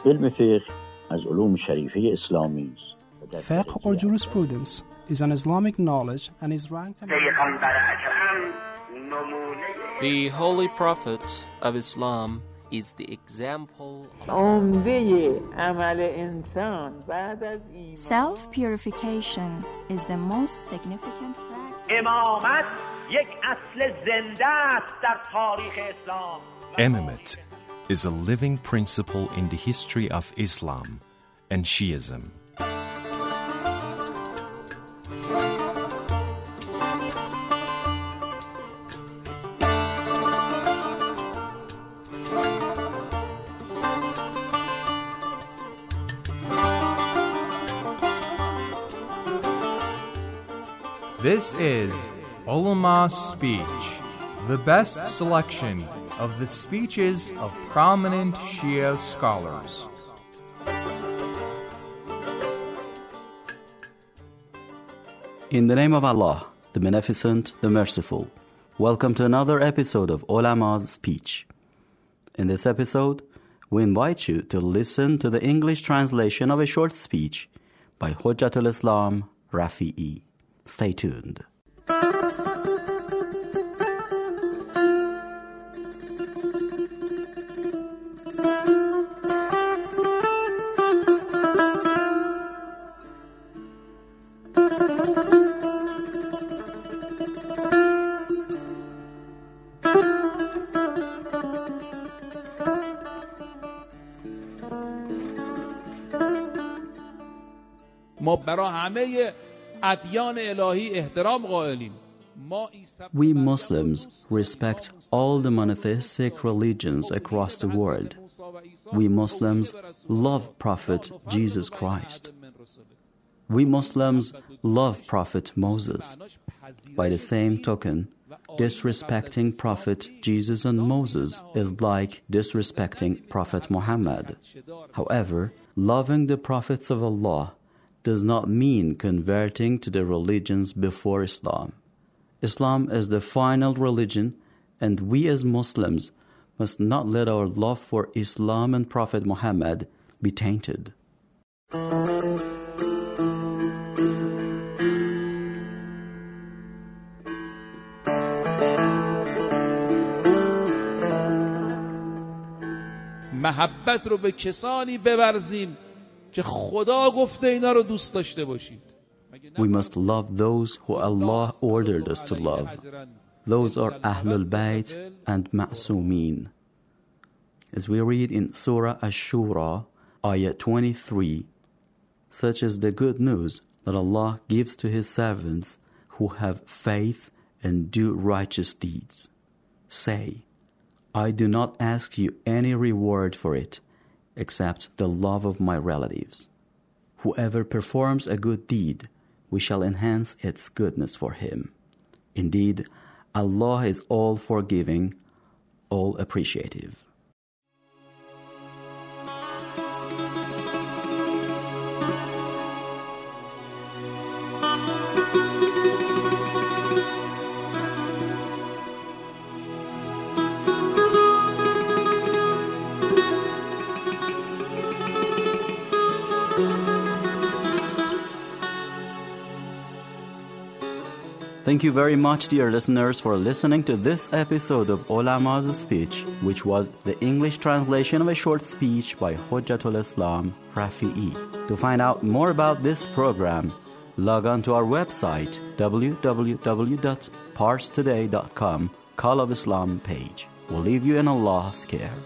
علم فقه از علوم شریفه اسلامی است. Fiqh or jurisprudence is an Islamic knowledge and is ranked The Holy Prophet of Islam is the example Self-purification is the most significant practice. امامت یک اصل زنده است در تاریخ اسلام. Imamate is a living principle in the history of Islam and Shiism. This is Ulama's Speech, the best selection of the speeches of prominent Shia scholars. In the name of Allah, the Beneficent, the Merciful, welcome to another episode of Ulama's Speech. In this episode, we invite you to listen to the English translation of a short speech by Hujjatul Islam Rafi'i. Stay tuned. ما برای همه ادیان الهی احترام قائلیم. We Muslims respect all the monotheistic religions across the world. We Muslims love Prophet Jesus Christ. We Muslims love Prophet Moses. By the same token, disrespecting Prophet Jesus and Moses is like disrespecting Prophet Muhammad. However, loving the prophets of Allah does not mean converting to the religions before Islam. Islam is the final religion, and we as Muslims must not let our love for Islam and Prophet Muhammad be tainted. محبت رو به کسانی بورزیم که خدا گفته اینا رو دوست داشته باشید. We must love those who Allah ordered us to love. Those are Ahlul Bayt and Ma'sumin. As we read in Surah Ash-Shura, Ayah 23, such is the good news that Allah gives to His servants who have faith and do righteous deeds. Say, I do not ask you any reward for it, except the love of my relatives. Whoever performs a good deed, we shall enhance its goodness for him. Indeed, Allah is all forgiving, all appreciative. Thank you very much, dear listeners, for listening to this episode of Ulama's Speech, which was the English translation of a short speech by Hujjatul Islam Rafi'i. To find out more about this program, log on to our website, www.parstoday.com, Call of Islam page. We'll leave you in Allah's care.